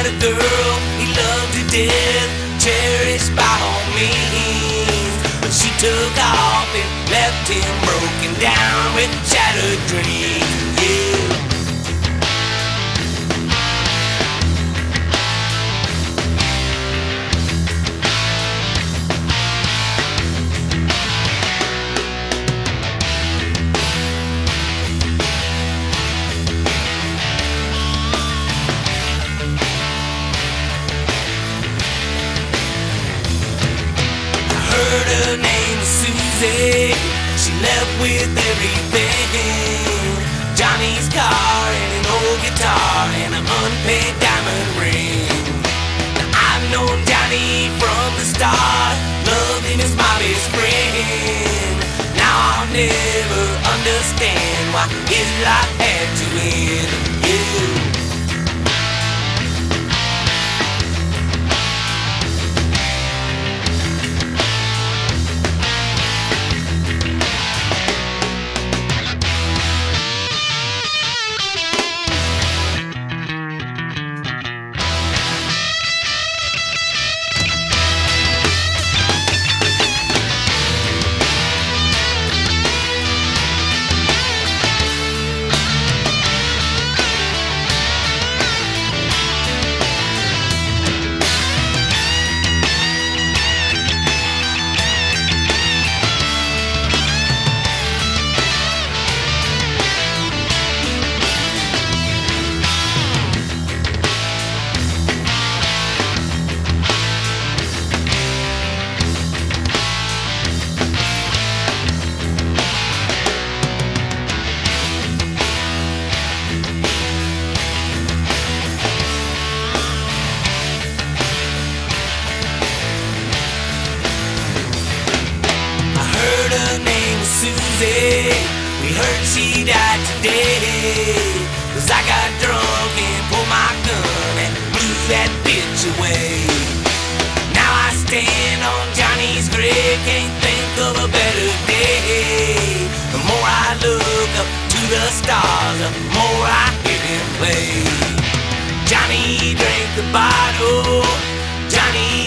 a girl he loved to death, cherished by all means. But she took off and left him broken down with shattered dreams. Yeah. Her name was Susie. She left with everything: Johnny's car and an old guitar and an unpaid diamond ring. Now, I've known Johnny from the start, loved him as my best friend. Now I'll never understand why his life had to end. Yeah. Susie, we heard she died today. 'Cause I got drunk and pulled my gun and blew that bitch away. Now I stand on Johnny's grave, can't think of a better day. The more I look up to the stars, the more I hear him play. Johnny drank the bottle, Johnny